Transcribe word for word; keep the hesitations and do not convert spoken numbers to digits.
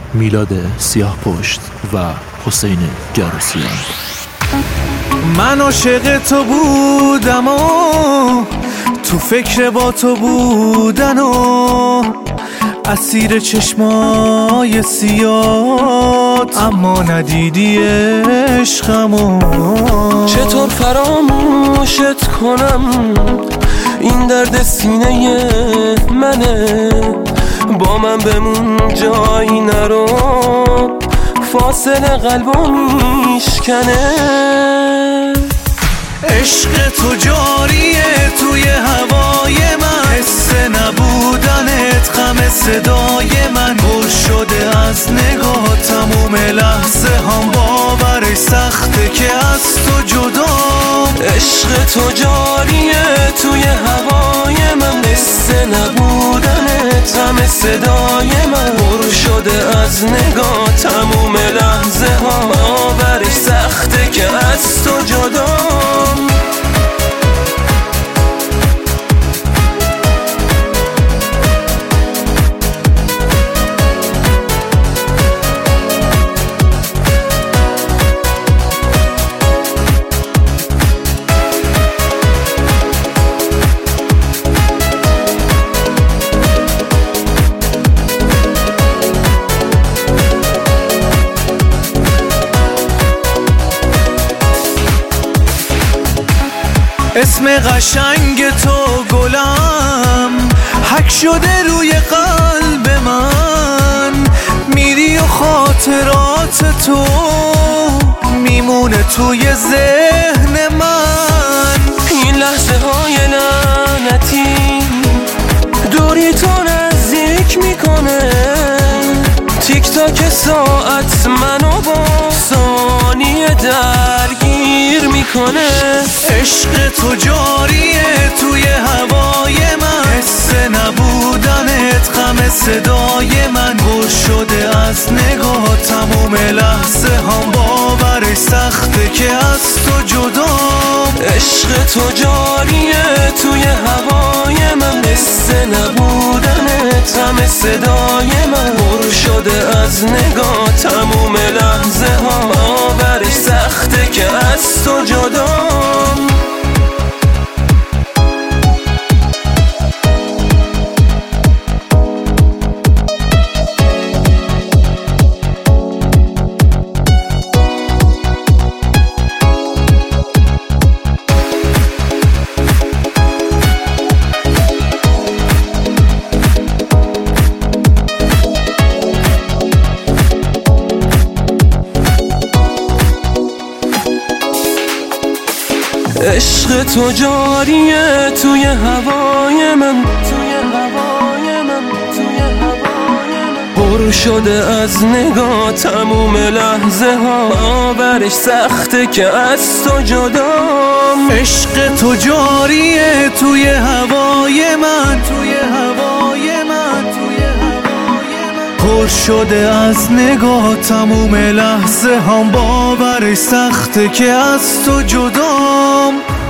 میلاد سیاه پشت و حسین گروسیان. من عاشق تو بودم و تو فکر با تو بودن و اسیر چشمای سیاد، اما ندیدی عشقمو. چطور فراموشت کنم، این درد سینه منه. با من بمون جایی نرو، فاصله قلبو میشکنه. عشق تو جاریه توی هوای من، حس نبودنت غم صدای من. پر شده از نگاه تموم لحظه هم، باورش سخته که از تو جدا. عشق تو جاریه توی هوای من، حس نبودنت غم صدای من. پر شده از نگاه تموم لحظه ها، باورش سخته که از تو جدا. اسم قشنگ تو گلم حک شده روی قلب من. میری و خاطرات تو میمونه توی ذهن من. این لحظه های لعنتی دوری تو نزدیک میکنه. تیک تاک ساعت منو با ثانیه درگیر میکنه. عشق تو جاریه توی هوای من، حس نبودنت غم صدای من. پر شده از نگاه تموم لحظه هم، باورش سخته که از تو جدا. عشق تو جاریه توی هوای من، حس نبودنت غم صدای من. پر شده از نگاه تموم لحظه ها، باورش سخته که از تو جدا. عشق تو جاریه توی هوای من، توی هوای من، توی هوای من. پر شده از نگاه تموم لحظه ها، باورش سخته که از تو جدا. عشق تو جاریه توی هوای من، توی هوای من، توی هوای من. پر شده از نگاه تموم لحظه هم، باورش سخته که از تو جدام.